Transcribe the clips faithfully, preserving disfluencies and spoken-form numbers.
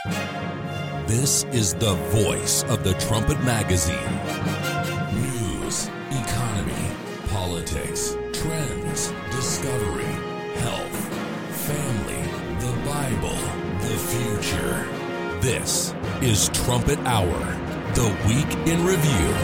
This is the voice of the Trumpet Magazine. News, economy, politics, trends, discovery, health, family, the Bible, the future. This is Trumpet Hour, the Week in Review.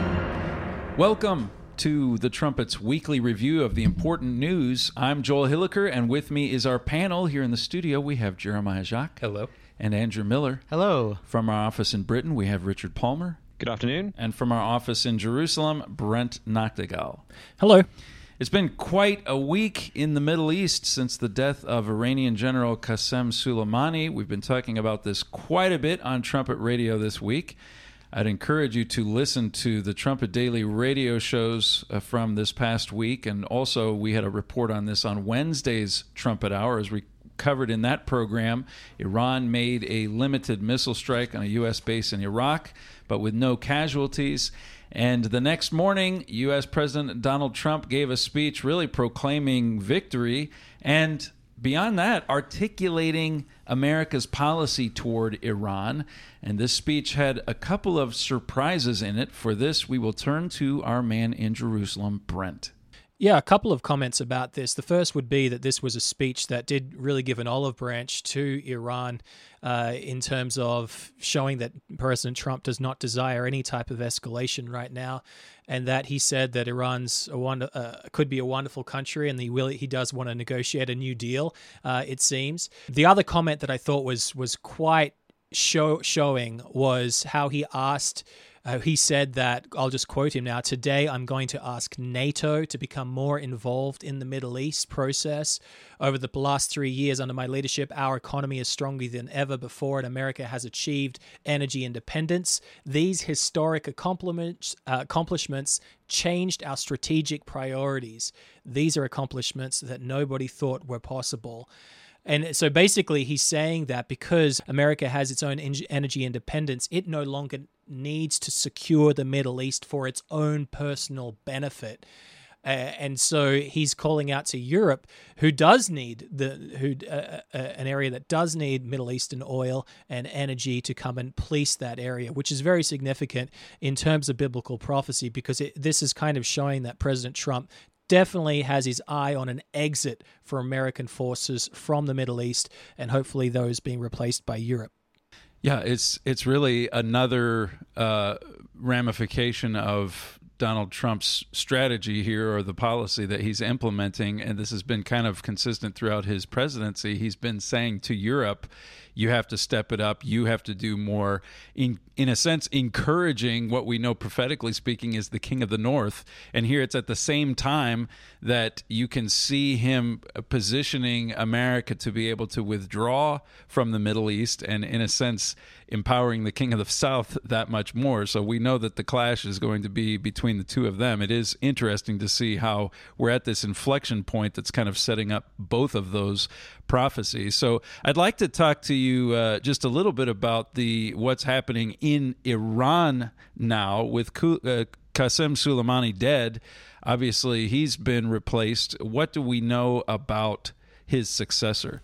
Welcome to the Trumpet's weekly review of the important news. I'm Joel Hilliker, and with me is our panel. Here in the studio, we have Jeremiah Jacques. Hello. And Andrew Miller. Hello. From our office in Britain, we have Richard Palmer. Good afternoon. And from our office in Jerusalem, Brent Nachtigal. Hello. It's been quite a week in the Middle East since the death of Iranian General Qasem Soleimani. We've been talking about this quite a bit on Trumpet Radio this week. I'd encourage you to listen to the Trumpet Daily radio shows uh, from this past week. And also, we had a report on this on Wednesday's Trumpet Hour. As we covered in that program, Iran made a limited missile strike on a U S base in Iraq, but with no casualties. And the next morning, U S President Donald Trump gave a speech really proclaiming victory, and beyond that, articulating America's policy toward Iran. And this speech had a couple of surprises in it. For this, we will turn to our man in Jerusalem, Brent. Yeah, a couple of comments about this. The first would be that this was a speech that did really give an olive branch to Iran uh, in terms of showing that President Trump does not desire any type of escalation right now, and that he said that Iran's a wonder, uh, could be a wonderful country, and he will he does want to negotiate a new deal, uh, it seems. The other comment that I thought was was quite show, showing was how he asked Uh, he said that, I'll just quote him now, "Today I'm going to ask NATO to become more involved in the Middle East process. Over the last three years under my leadership, our economy is stronger than ever before, and America has achieved energy independence. These historic accomplishments, uh, accomplishments changed our strategic priorities. These are accomplishments that nobody thought were possible." And so basically he's saying that because America has its own energy independence, it no longer needs to secure the Middle East for its own personal benefit. Uh, and so he's calling out to Europe, who does need the who uh, uh, an area that does need Middle Eastern oil and energy, to come and police that area, which is very significant in terms of biblical prophecy, because it, this is kind of showing that President Trump definitely has his eye on an exit for American forces from the Middle East, and hopefully those being replaced by Europe. Yeah, it's it's really another uh, ramification of Donald Trump's strategy here, or the policy that he's implementing, and this has been kind of consistent throughout his presidency. He's been saying to Europe, you have to step it up, you have to do more, in in a sense encouraging what we know prophetically speaking is the King of the North. And here it's at the same time that you can see him positioning America to be able to withdraw from the Middle East, and in a sense empowering the King of the South that much more. So we know that the clash is going to be between the two of them. It is interesting to see how we're at this inflection point that's kind of setting up both of those prophecies. So I'd like to talk to you uh, just a little bit about the what's happening in Iran now with uh, Qasem Soleimani dead. Obviously, he's been replaced. What do we know about his successor?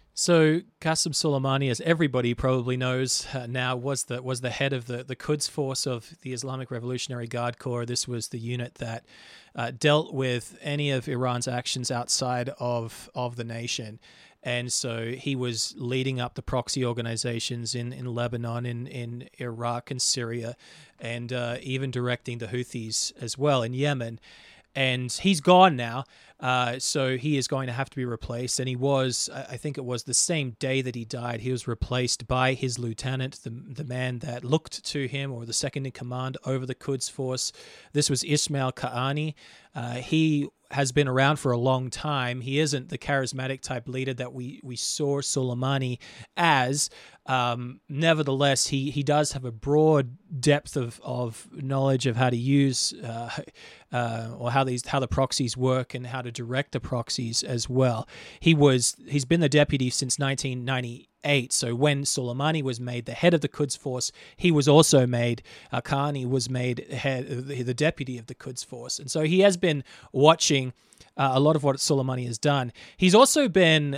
So Qasem Soleimani, as everybody probably knows uh, now, was the was the head of the, the Quds Force of the Islamic Revolutionary Guard Corps. This was the unit that uh, dealt with any of Iran's actions outside of, of the nation. And so he was leading up the proxy organizations in, in Lebanon, in, in Iraq and Syria, and uh, even directing the Houthis as well in Yemen. And he's gone now, uh, so he is going to have to be replaced. And he was, I think it was the same day that he died, he was replaced by his lieutenant, the the man that looked to him, or the second in command over the Quds Force. This was Ismail Qaani. Uh, he has been around for a long time. He isn't the charismatic type leader that we, we saw Soleimani as. Um, nevertheless, he, he does have a broad depth of, of knowledge of how to use uh, uh, or how these how the proxies work and how to direct the proxies as well. He was he's been the deputy since nineteen ninety-eight. So when Soleimani was made the head of the Quds Force, he was also made uh, Qaani was made head the, the deputy of the Quds Force, and so he has been watching uh, a lot of what Soleimani has done. He's also been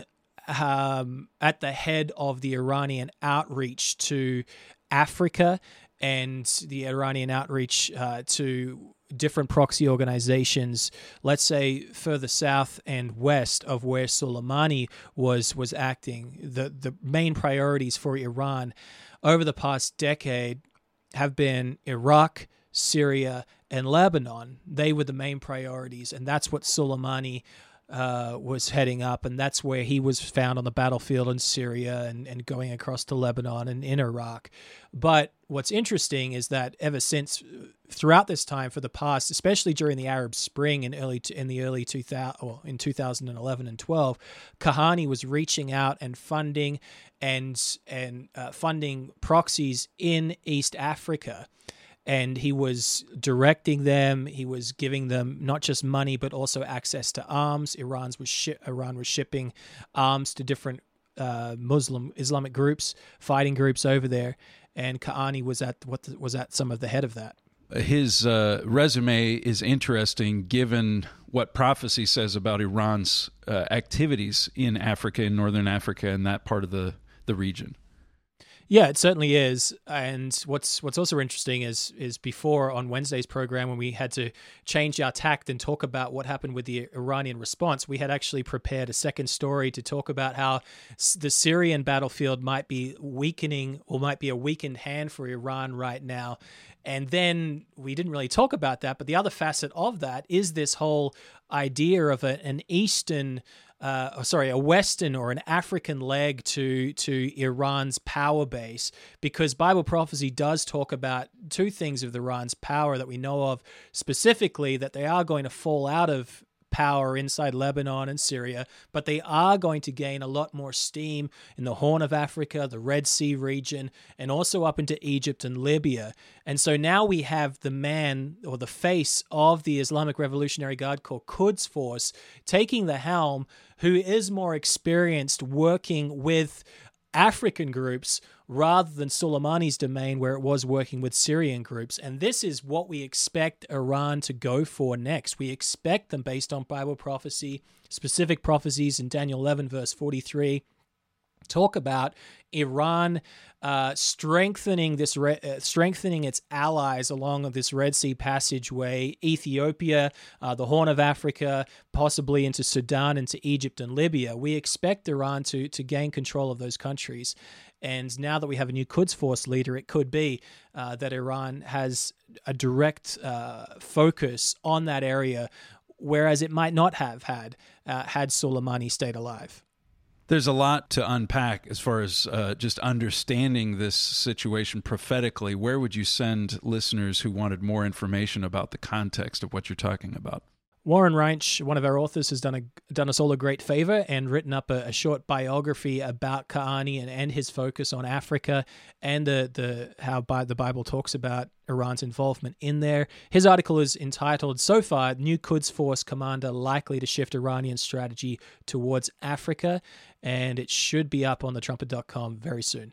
um, at the head of the Iranian outreach to Africa and the Iranian outreach uh, to different proxy organizations, let's say further south and west of where Soleimani was was acting. The the main priorities for Iran over the past decade have been Iraq, Syria, and Lebanon. They were the main priorities, and that's what Soleimani uh, was heading up, and that's where he was found on the battlefield in Syria and, and going across to Lebanon and in Iraq. But what's interesting is that ever since, throughout this time for the past, especially during the Arab Spring in early in the early two thousand, well, in two thousand eleven and twelve, Kahani was reaching out and funding and and uh, funding proxies in East Africa. And he was directing them. He was giving them not just money, but also access to arms. Iran's was shi- Iran was shipping arms to different uh, Muslim Islamic groups, fighting groups over there. And Kahani was at what the, was at some of the head of that. His uh, resume is interesting, given what prophecy says about Iran's uh, activities in Africa, in northern Africa, and that part of the, the region. Yeah, it certainly is. And what's what's also interesting is is before on Wednesday's program, when we had to change our tact and talk about what happened with the Iranian response, we had actually prepared a second story to talk about how the Syrian battlefield might be weakening or might be a weakened hand for Iran right now. And then we didn't really talk about that. But the other facet of that is this whole idea of a, an Eastern Uh, sorry, a Western or an African leg to to Iran's power base, because Bible prophecy does talk about two things of Iran's power that we know of, specifically that they are going to fall out of power inside Lebanon and Syria, but they are going to gain a lot more steam in the Horn of Africa, the Red Sea region, and also up into Egypt and Libya. And so now we have the man or the face of the Islamic Revolutionary Guard Corps Quds Force taking the helm, who is more experienced working with African groups rather than Soleimani's domain, where it was working with Syrian groups. And this is what we expect Iran to go for next. We expect them, based on Bible prophecy, specific prophecies in Daniel eleven, verse forty-three, talk about Iran uh, strengthening this re- uh, strengthening its allies along this Red Sea passageway, Ethiopia, uh, the Horn of Africa, possibly into Sudan, into Egypt and Libya. We expect Iran to to gain control of those countries. And now that we have a new Quds Force leader, it could be uh, that Iran has a direct uh, focus on that area, whereas it might not have had uh, had Soleimani stayed alive. There's a lot to unpack as far as uh, just understanding this situation prophetically. Where would you send listeners who wanted more information about the context of what you're talking about? Warren Reinsch, one of our authors, has done a done us all a great favor and written up a, a short biography about Kahani and, and his focus on Africa and the the how by, the Bible talks about Iran's involvement in there. His article is entitled, so far, New Quds Force Commander Likely to Shift Iranian Strategy Towards Africa, and it should be up on the trumpet dot com very soon.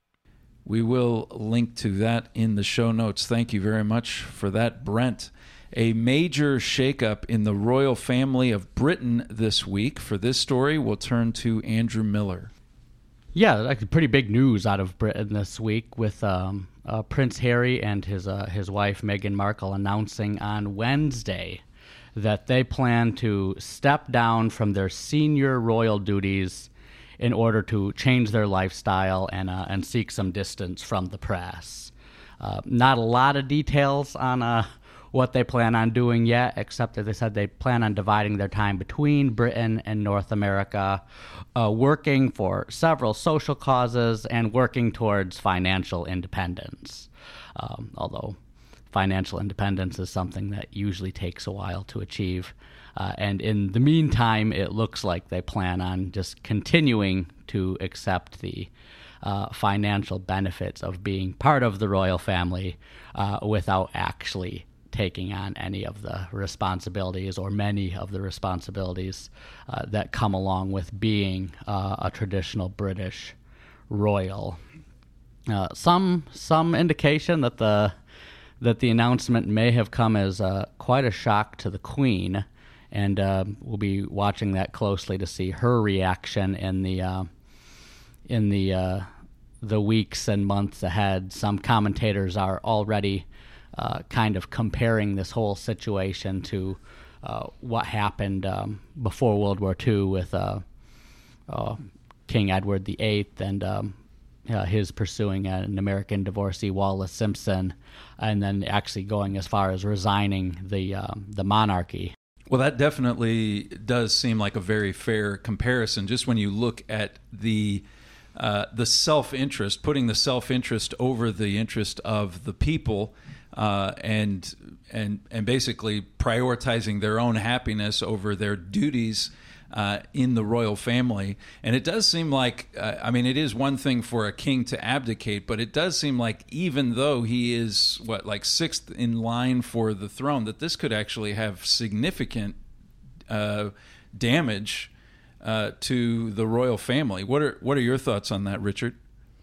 We will link to that in the show notes. Thank you very much for that, Brent. A major shakeup in the royal family of Britain this week. For this story, we'll turn to Andrew Miller. Yeah, like pretty big news out of Britain this week, with um, uh, Prince Harry and his uh, his wife Meghan Markle announcing on Wednesday that they plan to step down from their senior royal duties in order to change their lifestyle and uh, and seek some distance from the press. Uh, not a lot of details on uh, what they plan on doing yet, except that they said they plan on dividing their time between Britain and North America, uh, working for several social causes and working towards financial independence. Um, although financial independence is something that usually takes a while to achieve. Uh, and in the meantime, it looks like they plan on just continuing to accept the uh, financial benefits of being part of the royal family uh, without actually taking on any of the responsibilities or many of the responsibilities uh, that come along with being uh, a traditional British royal. Uh, some some indication that the that the announcement may have come as uh, quite a shock to the Queen, and uh, we'll be watching that closely to see her reaction in the uh, in the uh, the weeks and months ahead. Some commentators are already uh, kind of comparing this whole situation to uh, what happened um, before World War Two with uh, uh, King Edward the Eighth and um, uh, his pursuing an American divorcee, Wallis Simpson, and then actually going as far as resigning the um, the monarchy. Well, that definitely does seem like a very fair comparison. Just when you look at the uh, the self-interest, putting the self-interest over the interest of the people, uh, and and and basically prioritizing their own happiness over their duties uh, in the royal family. And it does seem like, uh, I mean, it is one thing for a king to abdicate, but it does seem like even though he is, what, like sixth in line for the throne, that this could actually have significant uh, damage uh, to the royal family. What are what are your thoughts on that, Richard?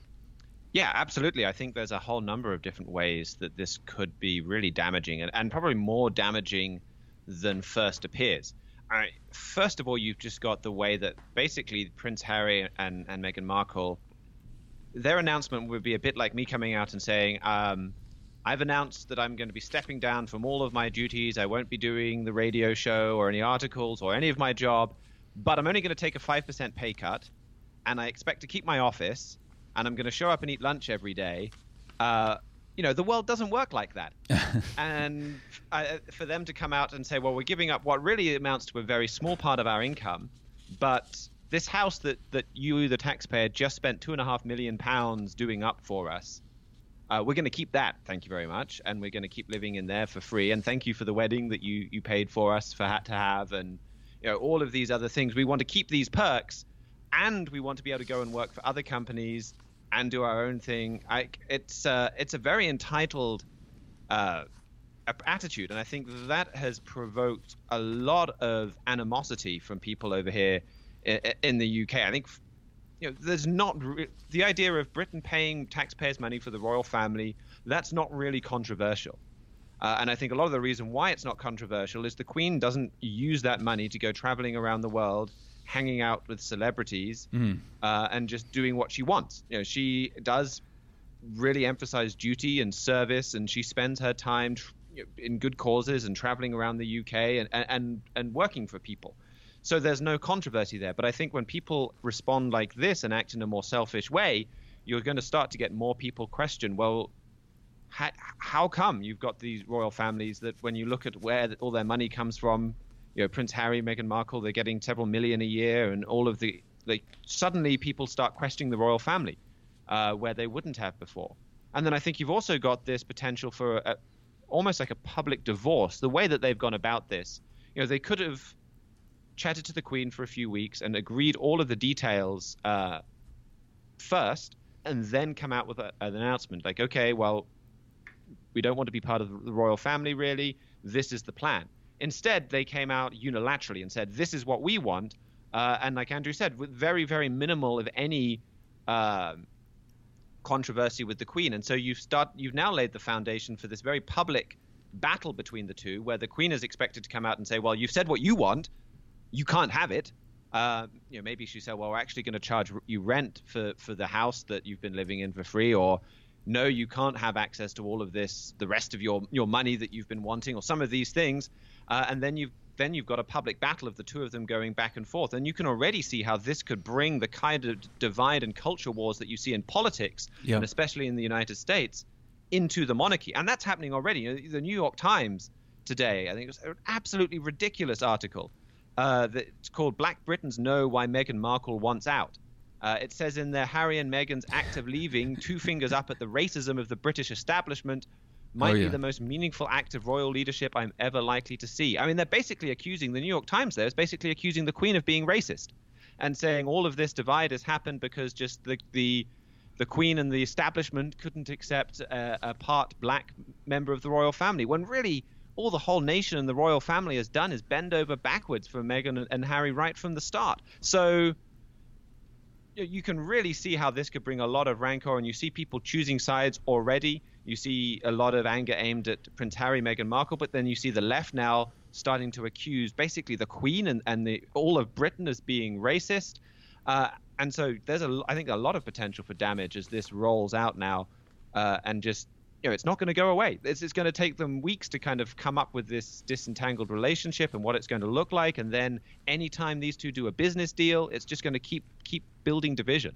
Yeah, absolutely. I think there's a whole number of different ways that this could be really damaging, and, and probably more damaging than first appears. I, first of all, you've just got the way that basically Prince Harry and, and Meghan Markle, their announcement would be a bit like me coming out and saying, um, I've announced that I'm going to be stepping down from all of my duties. I won't be doing the radio show or any articles or any of my job, but I'm only going to take a five percent pay cut, and I expect to keep my office, and I'm going to show up and eat lunch every day. Uh, you know, the world doesn't work like that. And uh, for them to come out and say, well, we're giving up what really amounts to a very small part of our income, but this house that, that you, the taxpayer, just spent two and a half million pounds doing up for us, uh, we're going to keep that, thank you very much, and we're going to keep living in there for free, and thank you for the wedding that you, you paid for us for to have, and you know, all of these other things. We want to keep these perks, and we want to be able to go and work for other companies and do our own thing. I, it's uh, it's a very entitled uh, attitude, and I think that has provoked a lot of animosity from people over here in, in the U K. I think, you know, there's not re- the idea of Britain paying taxpayers' money for the royal family. That's not really controversial, uh, and I think a lot of the reason why it's not controversial is the Queen doesn't use that money to go traveling around the world, hanging out with celebrities, mm. uh, and just doing what she wants. You know, she does really emphasize duty and service, and she spends her time tr- in good causes and traveling around the U K and, and, and working for people. So there's no controversy there. But I think when people respond like this and act in a more selfish way, you're going to start to get more people question, well, how, how come you've got these royal families that when you look at where all their money comes from, you know, Prince Harry, Meghan Markle, they're getting several million a year, and all of the, like, suddenly people start questioning the royal family, uh, where they wouldn't have before. And then I think you've also got this potential for a, almost like a public divorce. The way that they've gone about this, you know, they could have chatted to the Queen for a few weeks and agreed all of the details uh, first, and then come out with a, an announcement like, okay, well, we don't want to be part of the royal family, really. This is the plan. Instead, they came out unilaterally and said, this is what we want. Uh, and like Andrew said, with very, very minimal of any uh, controversy with the Queen. And so you've, start, you've now laid the foundation for this very public battle between the two, where the Queen is expected to come out and say, well, you've said what you want. You can't have it. Uh, you know, maybe she said, well, we're actually going to charge you rent for, for the house that you've been living in for free, or no, you can't have access to all of this, the rest of your, your money that you've been wanting, or some of these things. Uh, and then you've then you've got a public battle of the two of them going back and forth. And you can already see how this could bring the kind of divide and culture wars that you see in politics, yep. and especially in the United States, into the monarchy. And that's happening already. You know, the New York Times today, I think it was an absolutely ridiculous article uh, that's called Black Britons Know Why Meghan Markle Wants Out. Uh, it says in there, Harry and Meghan's act of leaving, two fingers up at the racism of the British establishment, might oh, yeah. be the most meaningful act of royal leadership I'm ever likely to see. I mean, they're basically accusing, the New York Times there is basically accusing the Queen of being racist, and saying all of this divide has happened because just the the, the Queen and the establishment couldn't accept a, a part black member of the royal family, when really all the whole nation and the royal family has done is bend over backwards for Meghan and, and Harry right from the start. So you can really see how this could bring a lot of rancor, and you see people choosing sides already. You see a lot of anger aimed at Prince Harry, Meghan Markle, but then you see the left now starting to accuse basically the Queen and, and the, all of Britain as being racist. Uh, and so there's, a, I think, a lot of potential for damage as this rolls out now. Uh, and just, you know, it's not going to go away. It's, it's going to take them weeks to kind of come up with this disentangled relationship and what it's going to look like. And then anytime these two do a business deal, it's just going to keep keep building division.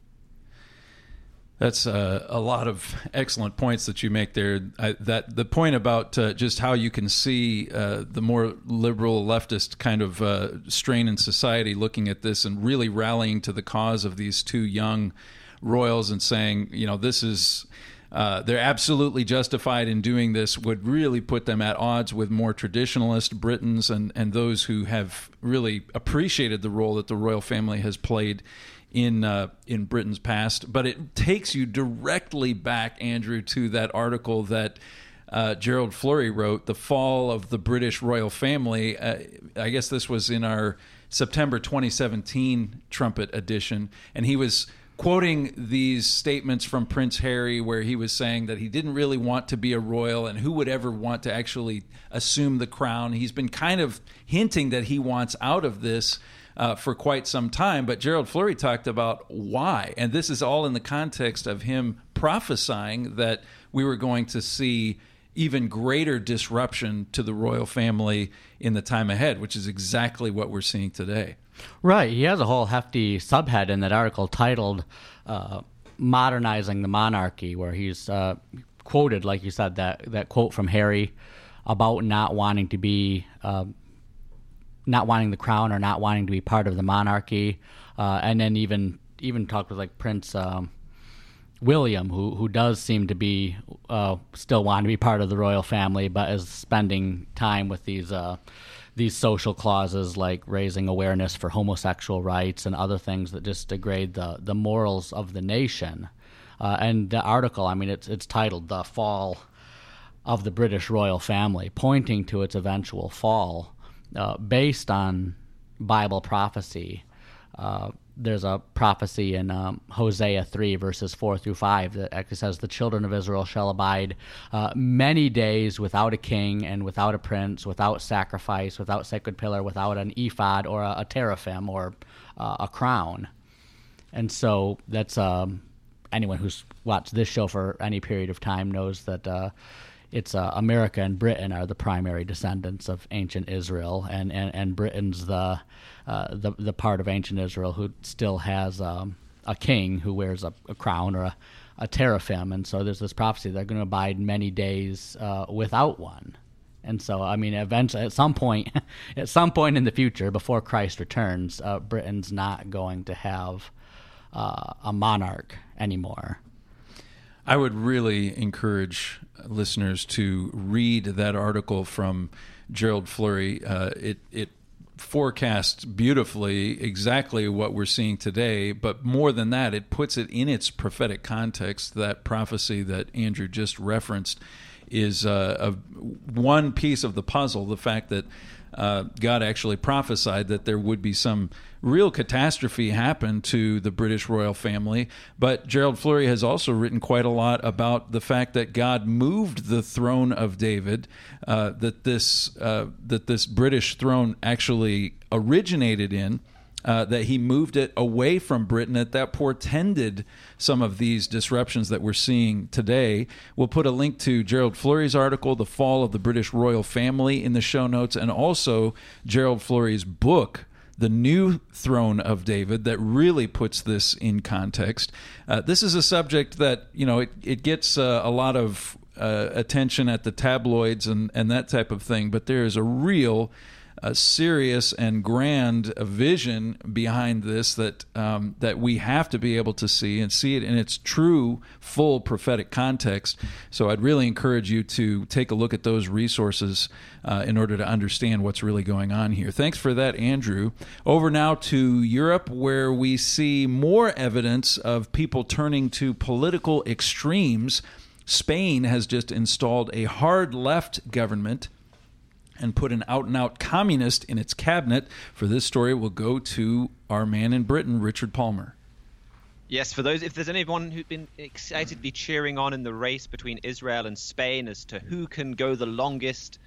That's uh, a lot of excellent points that you make there. I, that the point about uh, just how you can see uh, the more liberal leftist kind of uh, strain in society looking at this and really rallying to the cause of these two young royals and saying, you know, this is uh, they're absolutely justified in doing this, would really put them at odds with more traditionalist Britons and, and those who have really appreciated the role that the royal family has played in uh, in Britain's past. But it takes you directly back, Andrew, to that article that uh, Gerald Flurry wrote, The Fall of the British Royal Family. Uh, I guess this was in our September twenty seventeen Trumpet edition, and he was quoting these statements from Prince Harry where he was saying that he didn't really want to be a royal and who would ever want to actually assume the crown. He's been kind of hinting that he wants out of this Uh, for quite some time, but Gerald Flurry talked about why, and this is all in the context of him prophesying that we were going to see even greater disruption to the royal family in the time ahead, which is exactly what we're seeing today. Right. He has a whole hefty subhead in that article titled uh, Modernizing the Monarchy, where he's uh, quoted, like you said, that, that quote from Harry about not wanting to be uh, not wanting the crown or not wanting to be part of the monarchy, uh, and then even even talked with like Prince um, William, who who does seem to be uh, still wanting to be part of the royal family, but is spending time with these uh, these social clauses like raising awareness for homosexual rights and other things that just degrade the the morals of the nation. Uh, and the article, I mean, it's it's titled "The Fall of the British Royal Family," pointing to its eventual fall. Uh, based on Bible prophecy. Uh, there's a prophecy in um, Hosea three, verses four through five, that actually says, the children of Israel shall abide uh, many days without a king and without a prince, without sacrifice, without sacred pillar, without an ephod or a, a teraphim or uh, a crown. And so that's um, anyone who's watched this show for any period of time knows that uh, It's uh, America and Britain are the primary descendants of ancient Israel, and, and, and Britain's the, uh, the the part of ancient Israel who still has um, a king who wears a, a crown or a, a teraphim. And so there's this prophecy they're going to abide many days uh, without one. And so, I mean, eventually, at some point, at some point in the future, before Christ returns, uh, Britain's not going to have uh, a monarch anymore. I would really encourage listeners to read that article from Gerald Flurry. Uh, it it forecasts beautifully exactly what we're seeing today, but more than that, it puts it in its prophetic context. That prophecy that Andrew just referenced is uh, a, one piece of the puzzle, the fact that uh, God actually prophesied that there would be some real catastrophe happen to the British royal family. But Gerald Flurry has also written quite a lot about the fact that God moved the throne of David, uh, that this uh, that this British throne actually originated in, uh, that he moved it away from Britain, that that portended some of these disruptions that we're seeing today. We'll put a link to Gerald Flurry's article, The Fall of the British Royal Family, in the show notes, and also Gerald Flurry's book, The New Throne of David, that really puts this in context. Uh, this is a subject that, you know, it, it gets uh, a lot of uh, attention at the tabloids and, and that type of thing, but there is a real a serious and grand vision behind this that um, that we have to be able to see and see it in its true, full prophetic context. So I'd really encourage you to take a look at those resources uh, in order to understand what's really going on here. Thanks for that, Andrew. Over now to Europe, where we see more evidence of people turning to political extremes. Spain has just installed a hard left government and put an out-and-out communist in its cabinet. For this story, we'll go to our man in Britain, Richard Palmer. Yes, for those, if there's anyone who's been excitedly cheering on in the race between Israel and Spain as to who can go the longest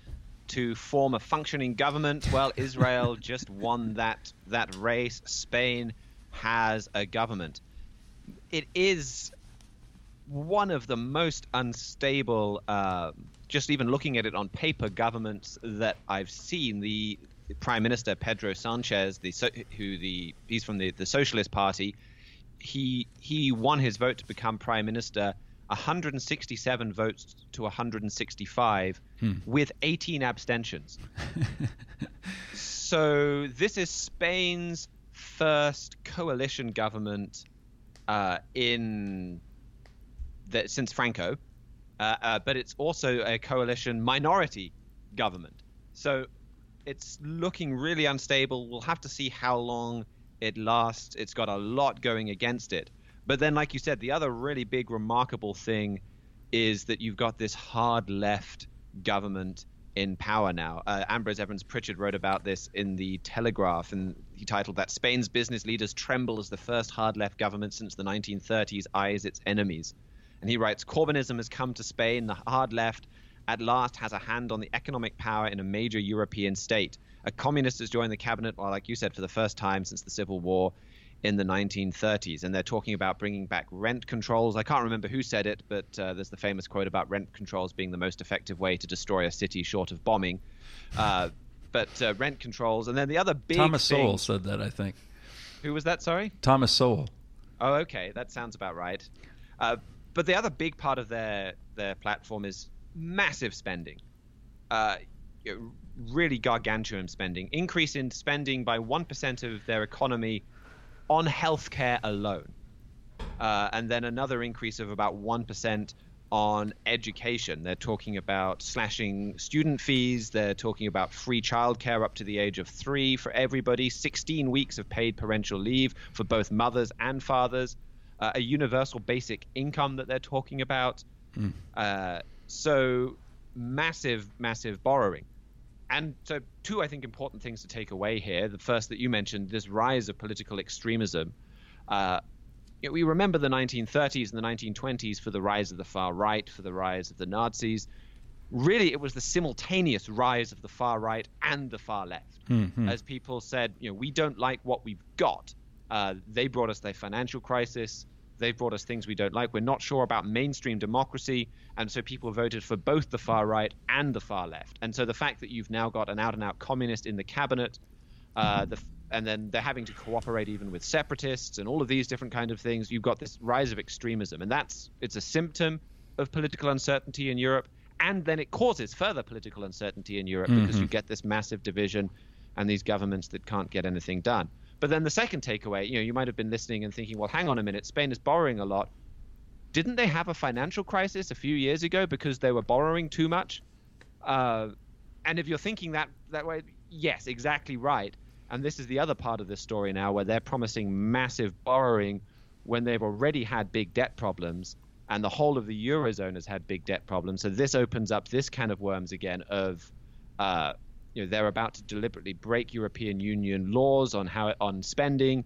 to form a functioning government. Well, Israel just won that that race. Spain has a government. It is one of the most unstable, uh, just even looking at it on paper, governments that I've seen. The Prime Minister Pedro Sanchez, the who the he's from the, the Socialist Party, he he won his vote to become Prime Minister, one hundred sixty-seven votes to one hundred sixty-five, hmm. with eighteen abstentions. So this is Spain's first coalition government uh, in the, since Franco, uh, uh, but it's also a coalition minority government. So it's looking really unstable. We'll have to see how long it lasts. It's got a lot going against it. But then, like you said, the other really big, remarkable thing is that you've got this hard left government in power now. Uh, Ambrose Evans Pritchard wrote about this in the Telegraph, and he titled that "Spain's business leaders tremble as the first hard left government since the nineteen thirties eyes its enemies." And he writes, "Corbynism has come to Spain. The hard left at last has a hand on the economic power in a major European state. A communist has joined the cabinet, well, like you said, for the first time since the Civil War in the nineteen thirties. And they're talking about bringing back rent controls. I can't remember who said it, but uh, there's the famous quote about rent controls being the most effective way to destroy a city short of bombing. Uh, but uh, rent controls. And then the other big Thomas thing, Sowell said that, I think. Who was that, sorry? Thomas Sowell. Oh, okay. That sounds about right. Uh, but the other big part of their, their platform is massive spending. Uh, really gargantuan spending. Increase in spending by one percent of their economy on healthcare alone. Uh, and then another increase of about one percent on education. They're talking about slashing student fees. They're talking about free childcare up to the age of three for everybody, sixteen weeks of paid parental leave for both mothers and fathers, uh, a universal basic income that they're talking about. Mm. Uh, so massive, massive borrowing. And so two, I think, important things to take away here. The first that you mentioned, this rise of political extremism. Uh, you know, we remember the nineteen thirties and the nineteen twenties for the rise of the far right, for the rise of the Nazis. Really, it was the simultaneous rise of the far right and the far left. Mm-hmm. As people said, you know, we don't like what we've got. Uh, they brought us their financial crisis. They've brought us things we don't like. We're not sure about mainstream democracy. And so people voted for both the far right and the far left. And so the fact that you've now got an out-and-out communist in the cabinet, uh, the, and then they're having to cooperate even with separatists and all of these different kind of things, you've got this rise of extremism. And that's it's a symptom of political uncertainty in Europe. And then it causes further political uncertainty in Europe mm-hmm. because you get this massive division and these governments that can't get anything done. But then the second takeaway, you know, you might have been listening and thinking, well, hang on a minute, Spain is borrowing a lot. Didn't they have a financial crisis a few years ago because they were borrowing too much? Uh, and if you're thinking that that way, yes, exactly right. And this is the other part of this story now where they're promising massive borrowing when they've already had big debt problems and the whole of the Eurozone has had big debt problems. So this opens up this can of worms again of uh, – you know, they're about to deliberately break European Union laws on how on spending,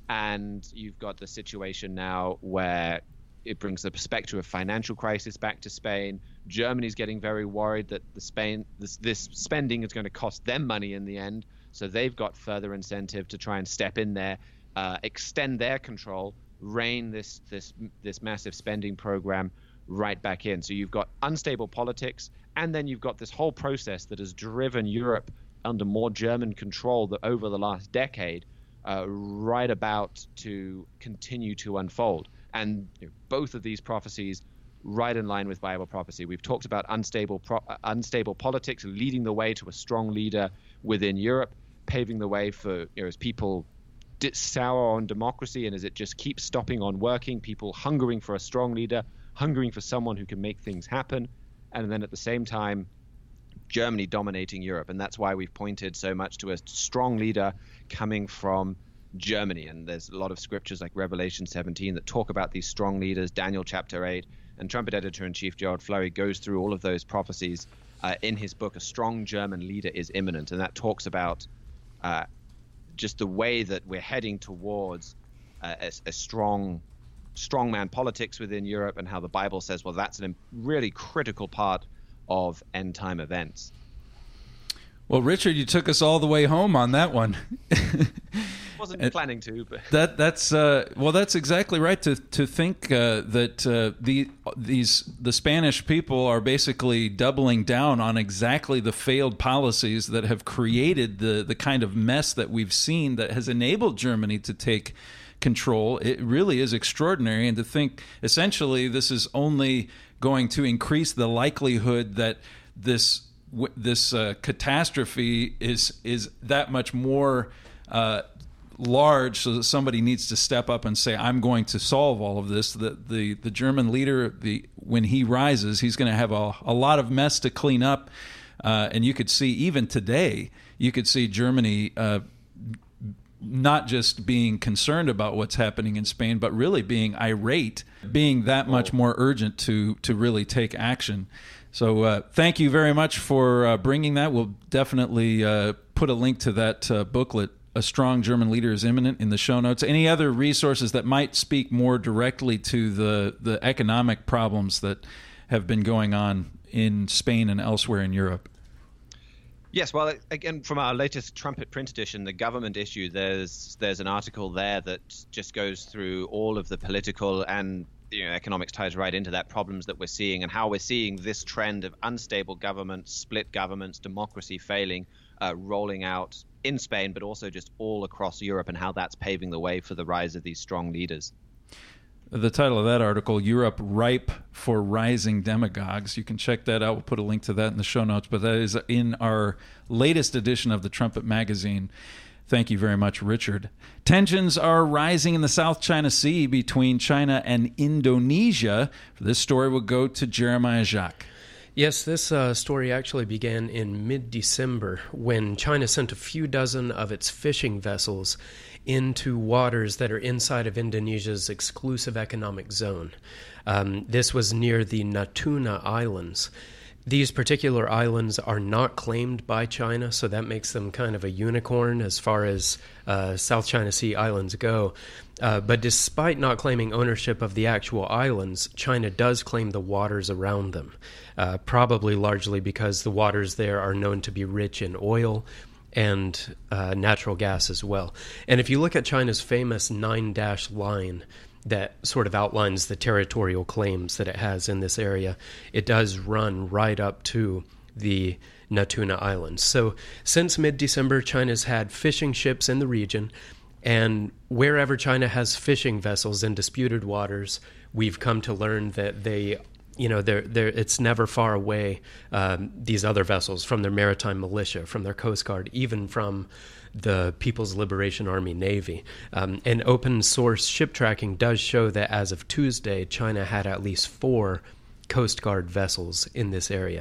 and you've got the situation now where it brings the perspective of financial crisis back to Spain. Germany's getting very worried that the Spain this, this spending is going to cost them money in the end, so they've got further incentive to try and step in there, uh, extend their control, rein this this this massive spending program right back in. So you've got unstable politics, and then you've got this whole process that has driven Europe under more German control that over the last decade, uh, right about to continue to unfold. And you know, both of these prophecies right in line with Bible prophecy. We've talked about unstable pro- uh, unstable politics leading the way to a strong leader within Europe, paving the way for, you know, as people sour on democracy and as it just keeps stopping on working, people hungering for a strong leader, hungering for someone who can make things happen, and then at the same time, Germany dominating Europe. And that's why we've pointed so much to a strong leader coming from Germany. And there's a lot of scriptures like Revelation seventeen that talk about these strong leaders, Daniel chapter eight, and Trumpet Editor-in-Chief Gerald Flurry goes through all of those prophecies uh, in his book, A Strong German Leader is Imminent. And that talks about uh, just the way that we're heading towards uh, a, a strong strongman politics within Europe, and how the Bible says, well, that's a really critical part of end time events. Well, Richard, you took us all the way home on that one. Wasn't planning to, but that that's uh, well, that's exactly right. To to think uh, that uh, the these the Spanish people are basically doubling down on exactly the failed policies that have created the the kind of mess that we've seen that has enabled Germany to take control. It really is extraordinary, and to think essentially this is only going to increase the likelihood that this this uh, catastrophe is is that much more Uh, large, so that somebody needs to step up and say, I'm going to solve all of this. The the, the German leader, the when he rises, he's going to have a, a lot of mess to clean up. Uh, and you could see, even today, you could see Germany uh, not just being concerned about what's happening in Spain, but really being irate, being that much more urgent to, to really take action. So uh, thank you very much for uh, bringing that. We'll definitely uh, put a link to that uh, booklet, A Strong German Leader is Imminent, in the show notes. Any other resources that might speak more directly to the, the economic problems that have been going on in Spain and elsewhere in Europe? Yes, well, again, from our latest Trumpet print edition, the government issue, there's there's an article there that just goes through all of the political and you know, economics ties right into that, problems that we're seeing and how we're seeing this trend of unstable governments, split governments, democracy failing, uh, rolling out in Spain, but also just all across Europe, and how that's paving the way for the rise of these strong leaders. The title of that article, Europe Ripe for Rising Demagogues. You can check that out. We'll put a link to that in the show notes, but that is in our latest edition of the Trumpet magazine. Thank you very much, Richard. Tensions are rising in the South China Sea between China and Indonesia. For this story, we'll go to Jeremiah Jacques. Yes, this uh, story actually began in mid-December when China sent a few dozen of its fishing vessels into waters that are inside of Indonesia's exclusive economic zone. Um, this was near the Natuna Islands. These particular islands are not claimed by China, so that makes them kind of a unicorn as far as uh, South China Sea islands go. Uh, but despite not claiming ownership of the actual islands, China does claim the waters around them, uh, probably largely because the waters there are known to be rich in oil and uh, natural gas as well. And if you look at China's famous nine-dash line that sort of outlines the territorial claims that it has in this area, it does run right up to the Natuna Islands. So since mid-December, China's had fishing ships in the region, and wherever China has fishing vessels in disputed waters, we've come to learn that they, you know, they're, they're, it's never far away, um, these other vessels, from their maritime militia, from their Coast Guard, even from the People's Liberation Army Navy. Um, and open source ship tracking does show that as of Tuesday, China had at least four Coast Guard vessels in this area.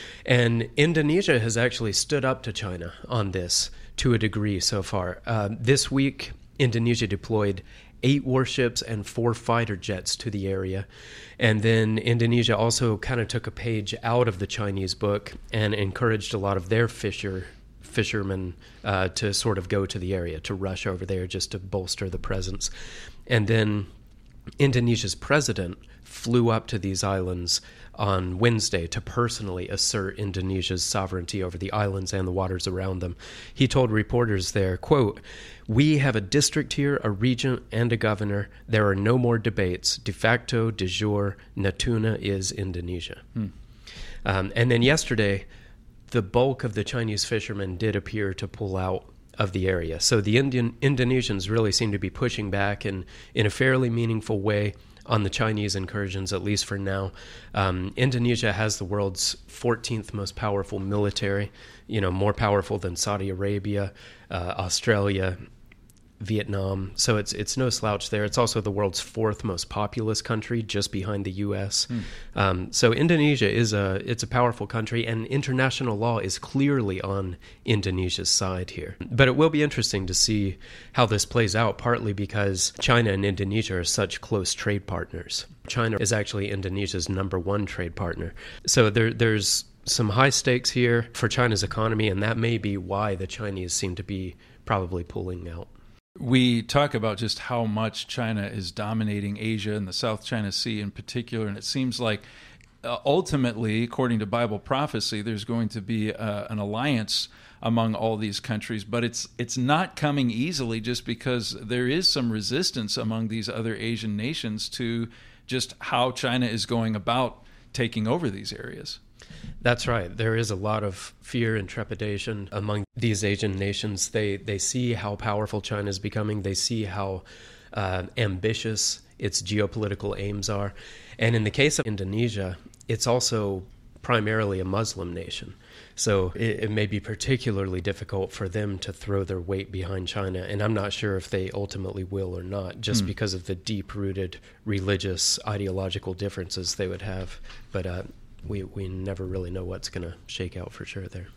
And Indonesia has actually stood up to China on this to a degree so far. Uh, this week, Indonesia deployed eight warships and four fighter jets to the area. And then Indonesia also kind of took a page out of the Chinese book and encouraged a lot of their fisher fishermen uh, to sort of go to the area, to rush over there just to bolster the presence. And then Indonesia's president flew up to these islands on Wednesday to personally assert Indonesia's sovereignty over the islands and the waters around them. He told reporters there, quote, "We have a district here, a regent, and a governor. There are no more debates. De facto, de jure, Natuna is Indonesia." Hmm. Um, and then yesterday, the bulk of the Chinese fishermen did appear to pull out of the area. So the Indian Indonesians really seem to be pushing back in, in a fairly meaningful way on the Chinese incursions, at least for now. Um, Indonesia has the world's fourteenth most powerful military, you know, more powerful than Saudi Arabia, uh, Australia, Vietnam. So it's it's no slouch there. It's also the world's fourth most populous country, just behind the U S. Hmm. Um, so Indonesia is a it's a powerful country, and international law is clearly on Indonesia's side here. But it will be interesting to see how this plays out, partly because China and Indonesia are such close trade partners. China is actually Indonesia's number one trade partner. So there there's some high stakes here for China's economy, and that may be why the Chinese seem to be probably pulling out. We talk about just how much China is dominating Asia and the South China Sea in particular, and it seems like uh, ultimately, according to Bible prophecy, there's going to be uh, an alliance among all these countries, but it's it's not coming easily, just because there is some resistance among these other Asian nations to just how China is going about taking over these areas. That's right. There is a lot of fear and trepidation among these Asian nations. They they see how powerful China is becoming. They see how uh, ambitious its geopolitical aims are. And in the case of Indonesia, it's also primarily a Muslim nation. So it, it may be particularly difficult for them to throw their weight behind China. And I'm not sure if they ultimately will or not, just mm. because of the deep-rooted religious, ideological differences they would have. But uh, we, we never really know what's going to shake out for sure there.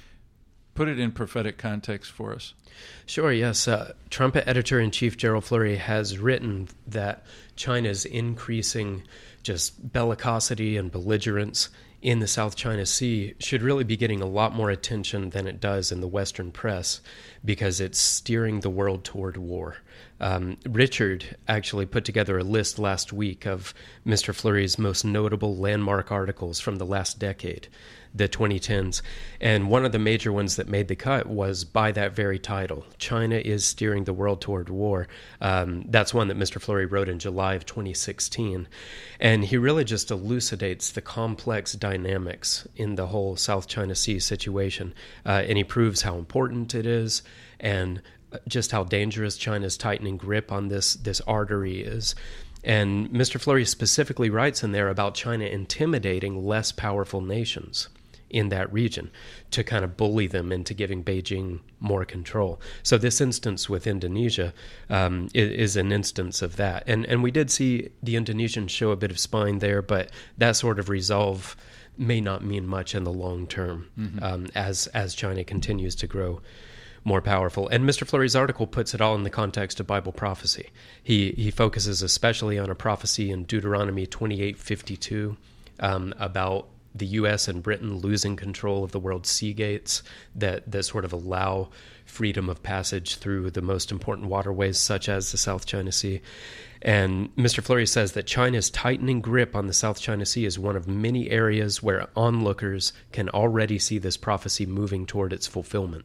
Put it in prophetic context for us. Sure, yes. Uh, Trumpet Editor-in-Chief Gerald Flurry has written that China's increasing just bellicosity and belligerence in the South China Sea should really be getting a lot more attention than it does in the Western press, because it's steering the world toward war. Um, Richard actually put together a list last week of Mister Flurry's most notable landmark articles from the last decade, the twenty tens, and one of the major ones that made the cut was by that very title, China is Steering the World Toward War. Um, that's one that Mister Flurry wrote in July of twenty sixteen, and he really just elucidates the complex dynamics in the whole South China Sea situation, uh, and he proves how important it is and just how dangerous China's tightening grip on this, this artery is. And Mister Flurry specifically writes in there about China intimidating less powerful nations in that region to kind of bully them into giving Beijing more control. So this instance with Indonesia um, is, is an instance of that. And and we did see the Indonesians show a bit of spine there, but that sort of resolve may not mean much in the long term mm-hmm. um, as as China continues to grow more powerful. And Mister Flurry's article puts it all in the context of Bible prophecy. He he focuses especially on a prophecy in Deuteronomy twenty-eight fifty-two um, about the U S and Britain losing control of the world's sea gates that, that sort of allow freedom of passage through the most important waterways, such as the South China Sea. And Mister Flurry says that China's tightening grip on the South China Sea is one of many areas where onlookers can already see this prophecy moving toward its fulfillment.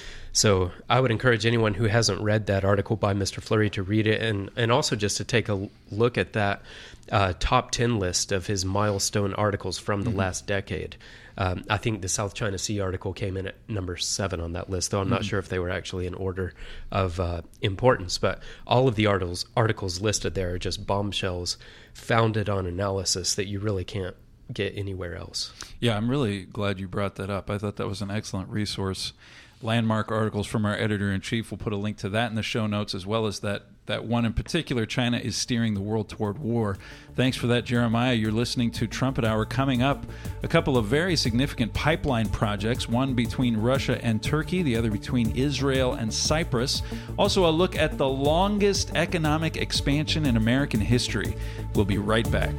So I would encourage anyone who hasn't read that article by Mister Flurry to read it, and, and also just to take a look at that uh, top ten list of his milestone articles from the mm-hmm. last decade. Um, I think the South China Sea article came in at number seven on that list, though I'm mm-hmm. not sure if they were actually in order of uh, importance. But all of the articles, articles listed there are just bombshells founded on analysis that you really can't get anywhere else. Yeah, I'm really glad you brought that up. I thought that was an excellent resource. Landmark articles from our editor-in-chief. We'll put a link to that in the show notes, as well as that, that one in particular, China is Steering the World Toward War. Thanks for that, Jeremiah. You're listening to Trumpet Hour. Coming up, a couple of very significant pipeline projects, one between Russia and Turkey, the other between Israel and Cyprus. Also, a look at the longest economic expansion in American history. We'll be right back.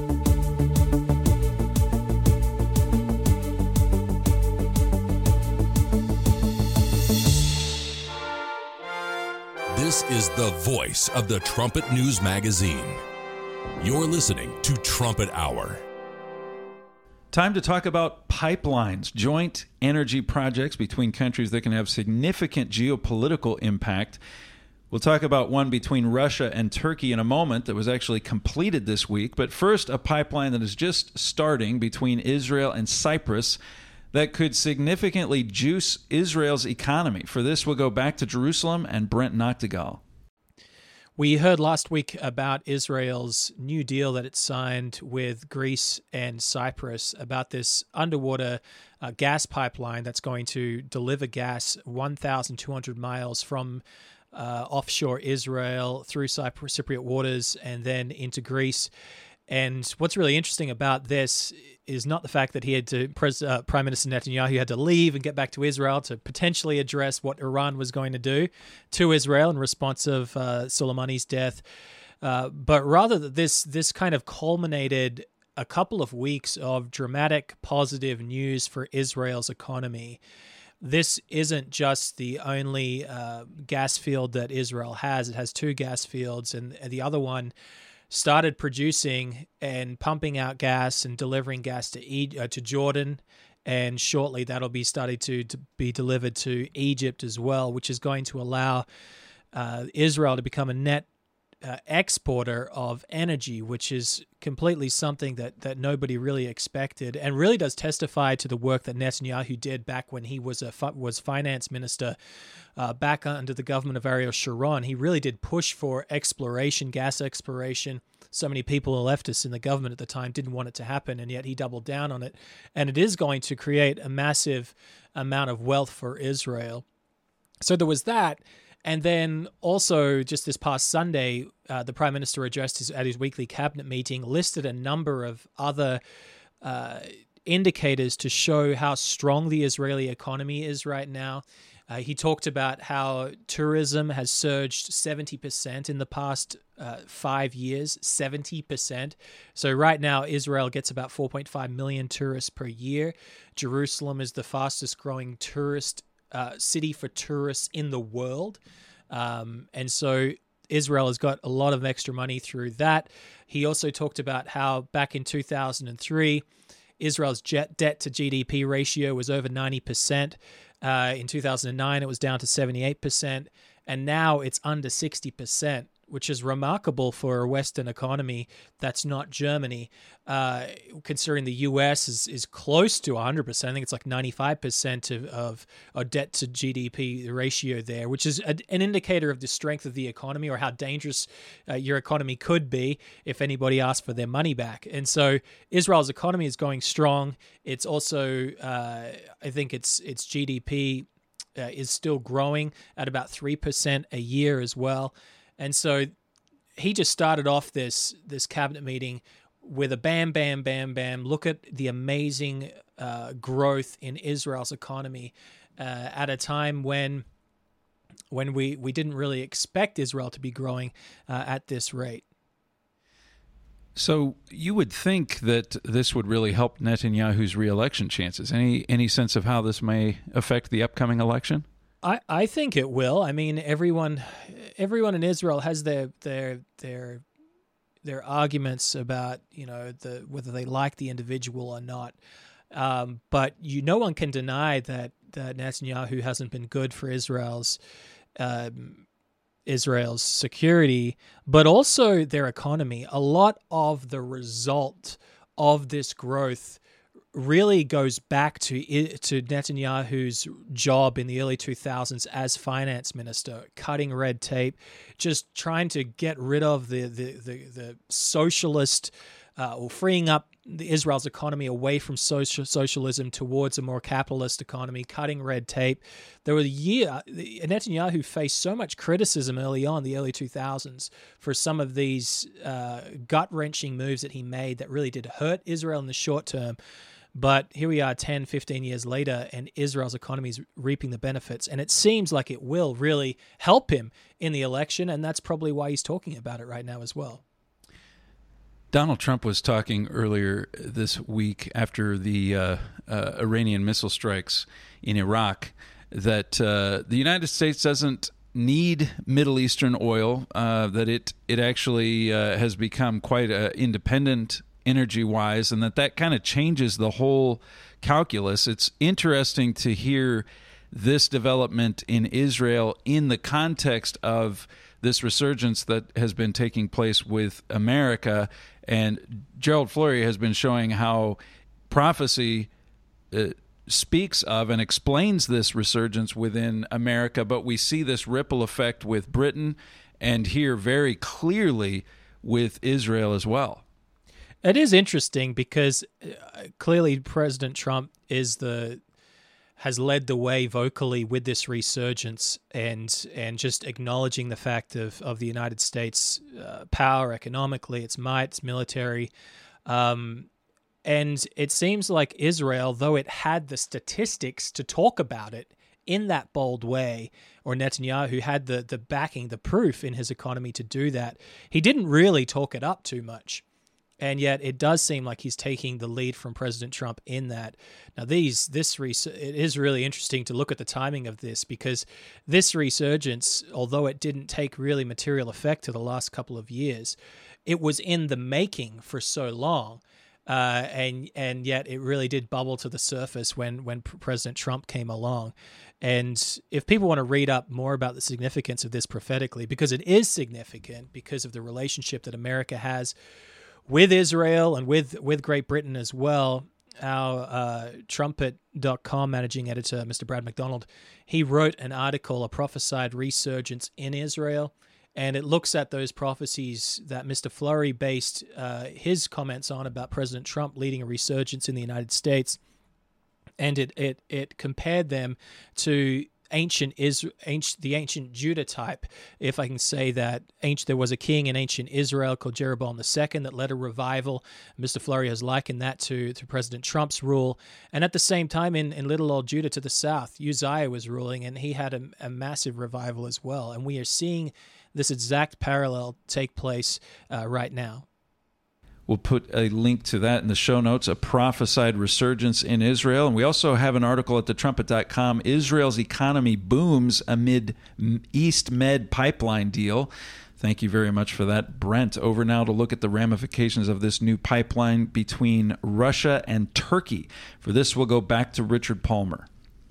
This is the voice of the Trumpet News Magazine. You're listening to Trumpet Hour. Time to talk about pipelines, joint energy projects between countries that can have significant geopolitical impact. We'll talk about one between Russia and Turkey in a moment that was actually completed this week. But first, a pipeline that is just starting between Israel and Cyprus that could significantly juice Israel's economy. For this, we'll go back to Jerusalem and Brent Noctegal. We heard last week about Israel's new deal that it signed with Greece and Cyprus about this underwater uh, gas pipeline that's going to deliver gas one thousand two hundred miles from uh, offshore Israel through Cyprus, Cypriot waters and then into Greece. And what's really interesting about this is not the fact that he had to, Pres, uh, Prime Minister Netanyahu had to leave and get back to Israel to potentially address what Iran was going to do to Israel in response of uh, Soleimani's death, uh, but rather that this this kind of culminated a couple of weeks of dramatic positive news for Israel's economy. This isn't just the only uh, gas field that Israel has. It has two gas fields, and the other one started producing and pumping out gas and delivering gas to e- uh, to Jordan, and shortly that'll be started to, to be delivered to Egypt as well, which is going to allow uh, Israel to become a net uh, exporter of energy, which is completely something that, that nobody really expected, and really does testify to the work that Netanyahu did back when he was a was finance minister uh, back under the government of Ariel Sharon. He really did push for exploration, gas exploration. So many people who left us in the government at the time didn't want it to happen, and yet he doubled down on it. And it is going to create a massive amount of wealth for Israel. So there was that. And then also just this past Sunday, uh, the Prime Minister addressed his, at his weekly cabinet meeting, listed a number of other uh, indicators to show how strong the Israeli economy is right now. Uh, he talked about how tourism has surged seventy percent in the past uh, five years, seventy percent. So right now, Israel gets about four point five million tourists per year. Jerusalem is the fastest growing tourist uh, city for tourists in the world. Um, and so Israel has got a lot of extra money through that. He also talked about how back in two thousand three, Israel's jet debt to G D P ratio was over ninety percent. Uh, in two thousand nine, it was down to seventy-eight percent, and now it's under sixty percent, which is remarkable for a Western economy that's not Germany. Uh, considering the U S is, is close to one hundred percent. I think it's like ninety-five percent of, of a debt to G D P ratio there, which is a, an indicator of the strength of the economy, or how dangerous uh, your economy could be if anybody asked for their money back. And so Israel's economy is going strong. It's also, uh, I think its its G D P uh, is still growing at about three percent a year as well. And so he just started off this this cabinet meeting with a bam, bam, bam, bam. Look at the amazing uh, growth in Israel's economy uh, at a time when when we, we didn't really expect Israel to be growing uh, at this rate. So you would think that this would really help Netanyahu's reelection chances. Any any sense of how this may affect the upcoming election? I, I think it will. I mean, everyone everyone in Israel has their their their their arguments about, you know, the whether they like the individual or not. Um, but you no one can deny that that Netanyahu hasn't been good for Israel's um, Israel's security, but also their economy. A lot of the result of this growth really goes back to to Netanyahu's job in the early two thousands as finance minister, cutting red tape, just trying to get rid of the the the, the socialist uh, or freeing up the Israel's economy away from social, socialism towards a more capitalist economy, cutting red tape. There was a year, Netanyahu faced so much criticism early on, the early two thousands, for some of these uh, gut-wrenching moves that he made that really did hurt Israel in the short term. But here we are ten, fifteen years later, and Israel's economy is reaping the benefits. And it seems like it will really help him in the election, and that's probably why he's talking about it right now as well. Donald Trump was talking earlier this week after the uh, uh, Iranian missile strikes in Iraq that uh, the United States doesn't need Middle Eastern oil, uh, that it, it actually uh, has become quite uh, independent energy-wise, and that that kind of changes the whole calculus. It's interesting to hear this development in Israel in the context of this resurgence that has been taking place with America. And Gerald Fleury has been showing how prophecy uh, speaks of and explains this resurgence within America, but we see this ripple effect with Britain and here very clearly with Israel as well. It is interesting because uh, clearly President Trump is the has led the way vocally with this resurgence, and and just acknowledging the fact of, of the United States' uh, power economically, its might, its military. Um, and it seems like Israel, though it had the statistics to talk about it in that bold way, or Netanyahu had the, the backing, the proof in his economy to do that, he didn't really talk it up too much. And yet it does seem like he's taking the lead from President Trump in that. Now, these this res- it is really interesting to look at the timing of this, because this resurgence, although it didn't take really material effect to the last couple of years, it was in the making for so long. Uh, and and yet it really did bubble to the surface when when President Trump came along. And if people want to read up more about the significance of this prophetically, because it is significant because of the relationship that America has with Israel and with, with Great Britain as well, our uh, trumpet dot com managing editor, Mister Brad McDonald, he wrote an article, A Prophesied Resurgence in Israel. And it looks at those prophecies that Mister Flurry based uh, his comments on about President Trump leading a resurgence in the United States. And it it, it compared them to ancient Israel, ancient, the ancient Judah type. If I can say that, ancient, there was a king in ancient Israel called Jeroboam the Second that led a revival. Mister Flurry has likened that to, to President Trump's rule. And at the same time, in, in little old Judah to the south, Uzziah was ruling, and he had a, a massive revival as well. And we are seeing this exact parallel take place uh, right now. We'll put a link to that in the show notes, A Prophesied Resurgence in Israel. And we also have an article at the trumpet dot com, Israel's Economy Booms Amid East Med Pipeline Deal. Thank you very much for that, Brent. Over now to look at the ramifications of this new pipeline between Russia and Turkey. For this, we'll go back to Richard Palmer.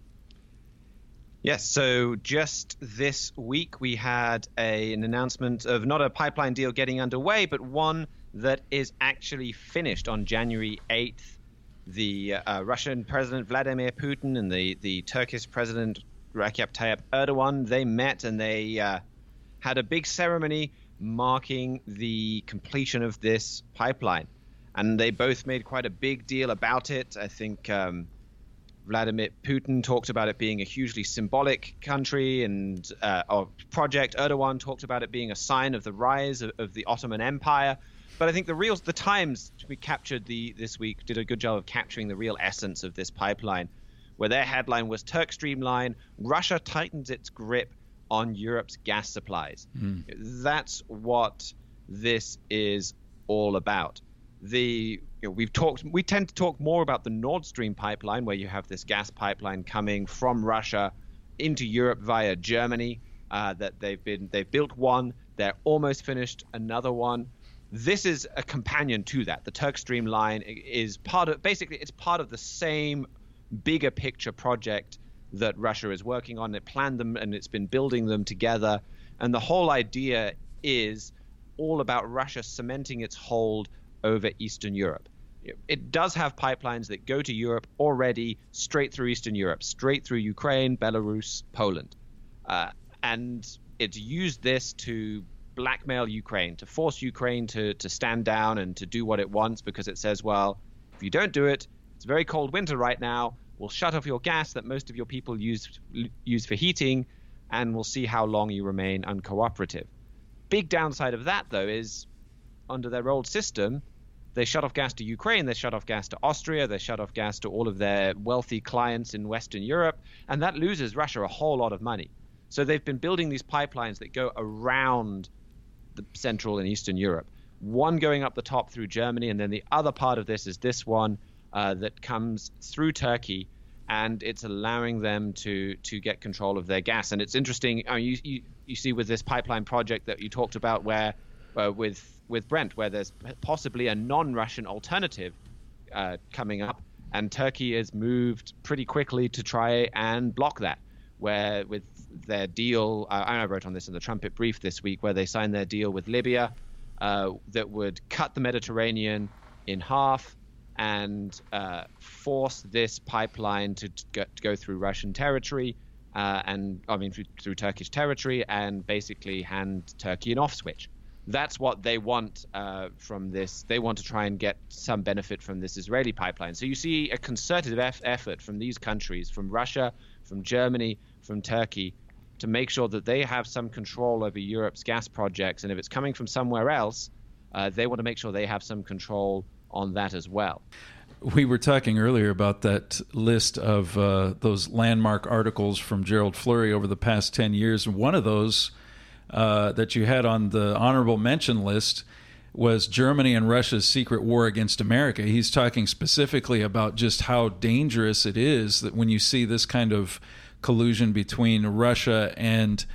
Yes, so just this week we had a, an announcement of not a pipeline deal getting underway, but one that is actually finished on January eighth. The uh, Russian President Vladimir Putin and the, the Turkish President Recep Tayyip Erdogan, they met and they uh, had a big ceremony marking the completion of this pipeline. And they both made quite a big deal about it. I think um, Vladimir Putin talked about it being a hugely symbolic country and uh, or project. Erdogan talked about it being a sign of the rise of, of the Ottoman Empire. But I think the real, the Times we captured the this week did a good job of capturing the real essence of this pipeline, where their headline was Turk Streamline, Russia tightens its grip on Europe's gas supplies. Mm. That's what this is all about. The you know, we've talked. We tend to talk more about the Nord Stream pipeline, where you have this gas pipeline coming from Russia into Europe via Germany. Uh, that they've been they've built one. They're almost finished another one. This is a companion to that. The Turk Stream line is part of basically it's part of the same bigger picture project that Russia is working on. It planned them and it's been building them together. And the whole idea is all about Russia cementing its hold over Eastern Europe. It does have pipelines that go to Europe already, straight through Eastern Europe, straight through Ukraine, Belarus, Poland. Uh, and it's used this to blackmail Ukraine, to force Ukraine to, to stand down and to do what it wants, because it says, well, if you don't do it, it's a very cold winter right now, we'll shut off your gas that most of your people use, use for heating, and we'll see how long you remain uncooperative. Big downside of that, though, is under their old system, they shut off gas to Ukraine, they shut off gas to Austria, they shut off gas to all of their wealthy clients in Western Europe, and that loses Russia a whole lot of money. So they've been building these pipelines that go around the Central and Eastern Europe, one going up the top through Germany, and then the other part of this is this one uh, that comes through Turkey, and it's allowing them to to get control of their gas. And it's interesting, I mean, you, you, you see with this pipeline project that you talked about where uh, with with Brent, where there's possibly a non-Russian alternative uh, coming up, and Turkey has moved pretty quickly to try and block that, where with their deal, uh, I wrote on this in the Trumpet Brief this week, where they signed their deal with Libya uh, that would cut the Mediterranean in half and uh, force this pipeline to, to, go, to go through Russian territory, uh, and I mean through, through Turkish territory, and basically hand Turkey an off switch. That's what they want uh, from this. They want to try and get some benefit from this Israeli pipeline. So you see a concerted eff- effort from these countries, from Russia, from Germany, from Turkey, to make sure that they have some control over Europe's gas projects. And if it's coming from somewhere else, uh, they want to make sure they have some control on that as well. We were talking earlier about that list of uh, those landmark articles from Gerald Flurry over the past ten years. And one of those Uh, that you had on the honorable mention list was Germany and Russia's secret war against America. He's talking specifically about just how dangerous it is that when you see this kind of collusion between Russia and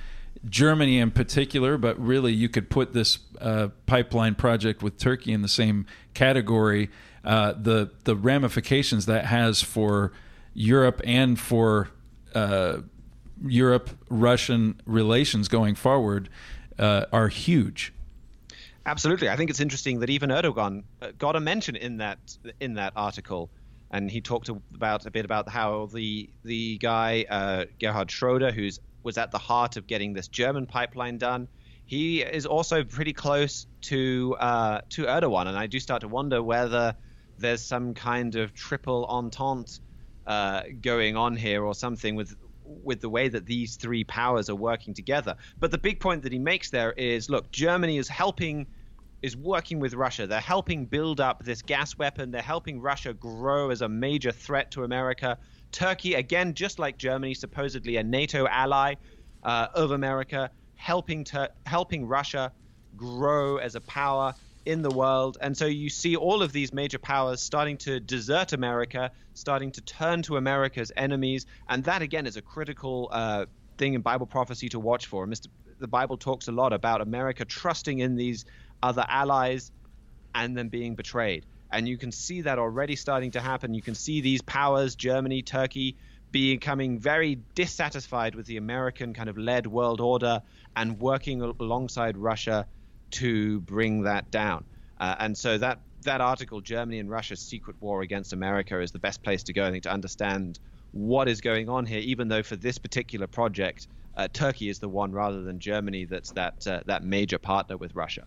Germany in particular, but really you could put this uh, pipeline project with Turkey in the same category. Uh, the the ramifications that has for Europe and for uh, Europe-Russian relations going forward uh, are huge. Absolutely. I think it's interesting that even Erdogan got a mention in that in that article, and he talked about a bit about how the the guy uh, Gerhard Schroeder, who's was at the heart of getting this German pipeline done, he is also pretty close to uh, to Erdogan, and I do start to wonder whether there's some kind of triple entente uh, going on here or something with with the way that these three powers are working together. But the big point that he makes there is, look, Germany is helping, is working with Russia. They're helping build up this gas weapon. They're helping Russia grow as a major threat to America. Turkey, again, just like Germany, supposedly a NATO ally uh, of America, helping Tur- helping Russia grow as a power in the world. And so you see all of these major powers starting to desert America, starting to turn to America as enemies. And that, again, is a critical uh, thing in Bible prophecy to watch for. Mister The Bible talks a lot about America trusting in these other allies and then being betrayed. And you can see that already starting to happen. You can see these powers, Germany, Turkey, becoming very dissatisfied with the American kind of led world order and working alongside Russia to bring that down. Uh, and so that that article, Germany and Russia's secret war against America, is the best place to go, I think, to understand what is going on here, even though for this particular project, uh, Turkey is the one rather than Germany that's that uh, that major partner with Russia.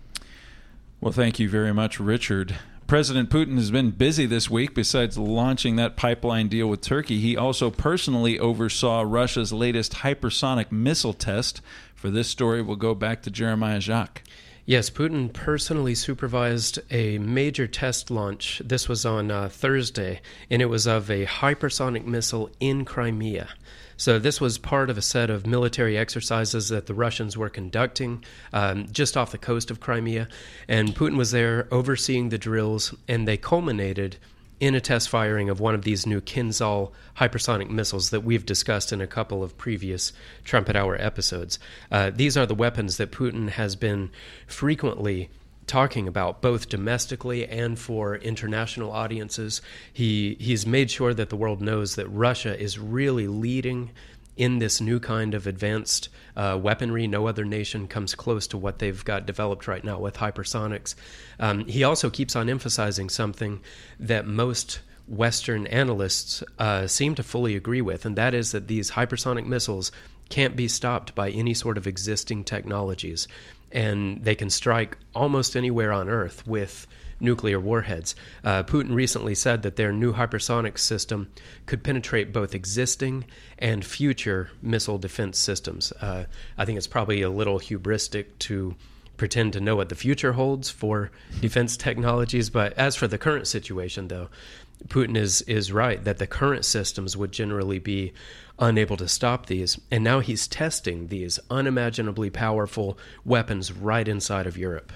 Well, thank you very much, Richard. President Putin has been busy this week. Besides launching that pipeline deal with Turkey, he also personally oversaw Russia's latest hypersonic missile test. For this story, we'll go back to Jeremiah Jacques. Yes, Putin personally supervised a major test launch. This was on uh, Thursday, and it was of a hypersonic missile in Crimea. So this was part of a set of military exercises that the Russians were conducting um, just off the coast of Crimea. And Putin was there overseeing the drills, and they culminated in a test firing of one of these new Kinzhal hypersonic missiles that we've discussed in a couple of previous Trumpet Hour episodes. Uh, these are the weapons that Putin has been frequently talking about, both domestically and for international audiences. He he's made sure that the world knows that Russia is really leading in this new kind of advanced uh, weaponry. No other nation comes close to what they've got developed right now with hypersonics. Um, he also keeps on emphasizing something that most Western analysts uh, seem to fully agree with, and that is that these hypersonic missiles can't be stopped by any sort of existing technologies, and they can strike almost anywhere on Earth with nuclear warheads. Uh, Putin recently said that their new hypersonic system could penetrate both existing and future missile defense systems. Uh, I think it's probably a little hubristic to pretend to know what the future holds for defense technologies, but as for the current situation, though, Putin is is right that the current systems would generally be unable to stop these, and now he's testing these unimaginably powerful weapons right inside of Europe.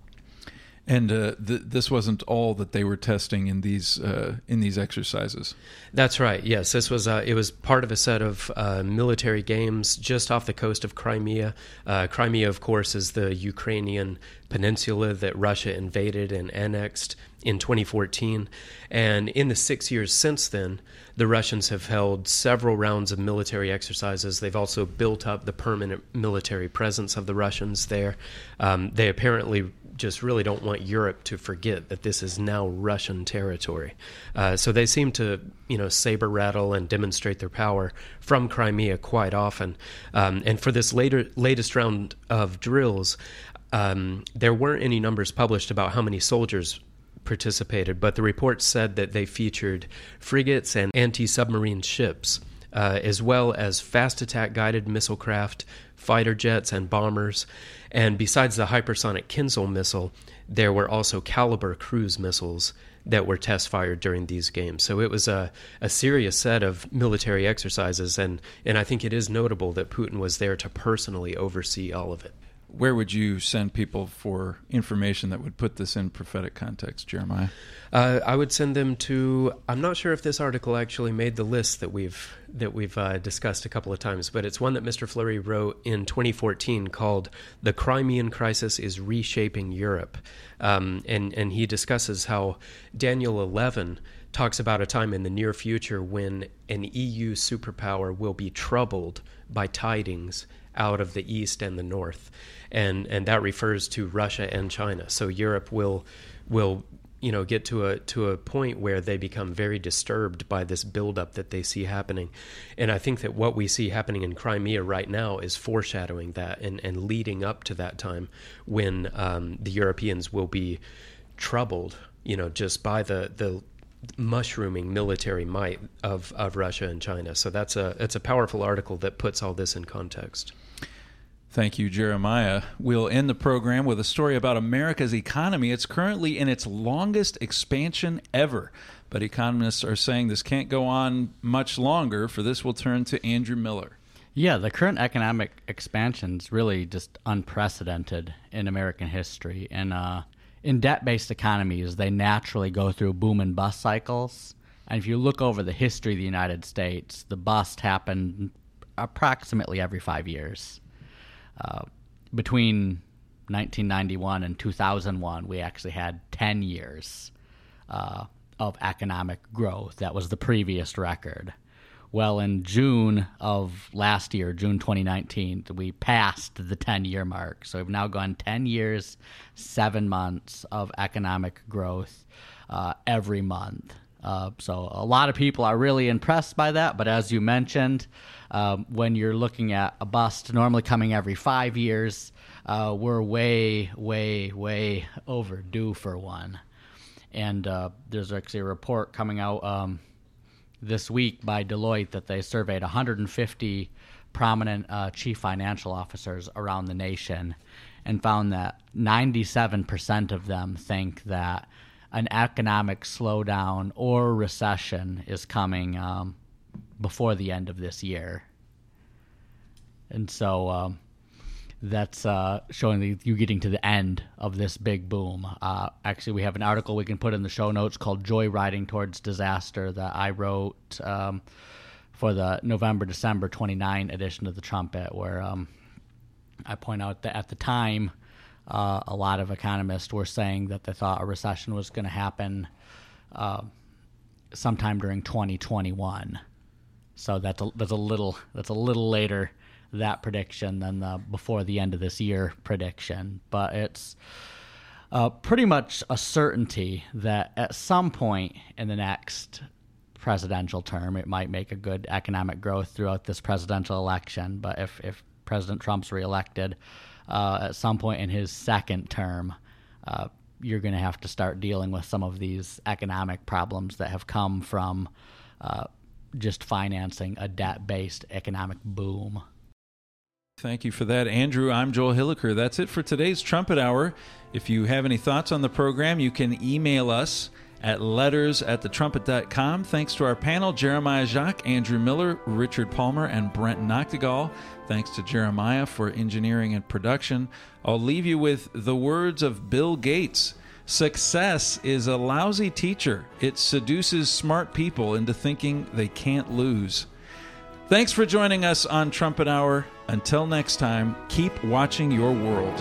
And uh, th- this wasn't all that they were testing in these uh, in these exercises. That's right. Yes, this was uh, it was part of a set of uh, military games just off the coast of Crimea. Uh, Crimea, of course, is the Ukrainian peninsula that Russia invaded and annexed in twenty fourteen. And in the six years since then, the Russians have held several rounds of military exercises. They've also built up the permanent military presence of the Russians there. Um, they apparently just really don't want Europe to forget that this is now Russian territory. Uh, so they seem to, you know, saber rattle and demonstrate their power from Crimea quite often. Um, and for this later latest round of drills, um, there weren't any numbers published about how many soldiers participated, but the report said that they featured frigates and anti-submarine ships, uh, as well as fast attack guided missile craft, fighter jets, and bombers. And besides the hypersonic Kinzhal missile, there were also Caliber cruise missiles that were test fired during these games. So it was a, a serious set of military exercises, and, and I think it is notable that Putin was there to personally oversee all of it. where would you send people for information that would put this in prophetic context, Jeremiah? Uh, I would send them to. I'm not sure if this article actually made the list that we've that we've uh, discussed a couple of times, but it's one that Mister Fleury wrote in twenty fourteen called "The Crimean Crisis is Reshaping Europe," um, and and he discusses how Daniel eleven talks about a time in the near future when an E U superpower will be troubled by tidings out of the east and the north, and and that refers to Russia and China. So Europe will will you know get to a to a point where they become very disturbed by this buildup that they see happening, and I think that what we see happening in Crimea right now is foreshadowing that and and leading up to that time when um, the Europeans will be troubled, you know, just by the the mushrooming military might of, of Russia and China. So that's a it's a powerful article that puts all this in context. Thank you, Jeremiah. We'll end the program with a story about America's economy. It's currently in its longest expansion ever, but economists are saying this can't go on much longer. For this, we'll turn to Andrew Miller. Yeah, the current economic expansion is really just unprecedented in American history. And uh, in debt-based economies, they naturally go through boom and bust cycles. And if you look over the history of the United States, the bust happened approximately every five years. Uh, between nineteen ninety-one and two thousand one, we actually had ten years uh, of economic growth. That was the previous record. Well, in June of last year, June twenty nineteen, we passed the ten-year mark. So we've now gone ten years, seven months of economic growth uh, every month. Uh, so a lot of people are really impressed by that. But as you mentioned, um, when you're looking at a bust normally coming every five years, uh, we're way, way, way overdue for one. And uh, there's actually a report coming out um, this week by Deloitte that they surveyed one hundred fifty prominent uh, chief financial officers around the nation and found that ninety-seven percent of them think that an economic slowdown or recession is coming um, before the end of this year. And so um, that's uh, showing that you getting to the end of this big boom. Uh, actually, we have an article we can put in the show notes called Joyriding Towards Disaster that I wrote um, for the November-December twenty-ninth edition of the Trumpet, where um, I point out that at the time, Uh, a lot of economists were saying that they thought a recession was going to happen uh, sometime during twenty twenty-one. So that's a, that's a little that's a little later, that prediction, than the before the end of this year prediction. But it's uh, pretty much a certainty that at some point in the next presidential term, it might make a good economic growth throughout this presidential election. But if, if President Trump's reelected, Uh, at some point in his second term, uh, you're going to have to start dealing with some of these economic problems that have come from uh, just financing a debt-based economic boom. Thank you for that, Andrew. I'm Joel Hilliker. That's it for today's Trumpet Hour. If you have any thoughts on the program, you can email us at letters at the trumpet dot com. Thanks to our panel, Jeremiah Jacques, Andrew Miller, Richard Palmer, and Brent Noctegal. Thanks to Jeremiah for engineering and production. I'll leave you with the words of Bill Gates. Success is a lousy teacher. It seduces smart people into thinking they can't lose. Thanks for joining us on Trumpet Hour. Until next time, keep watching your world.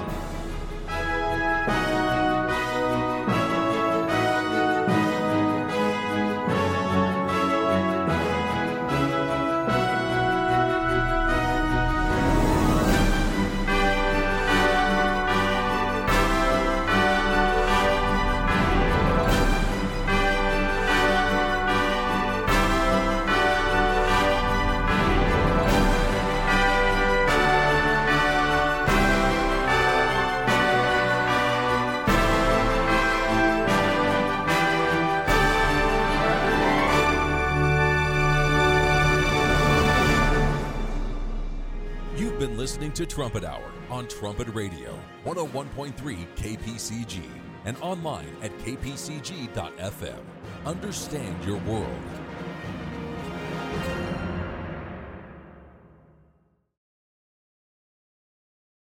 To Trumpet Hour on Trumpet Radio, one oh one point three K P C G, and online at k p c g dot f m. Understand your world.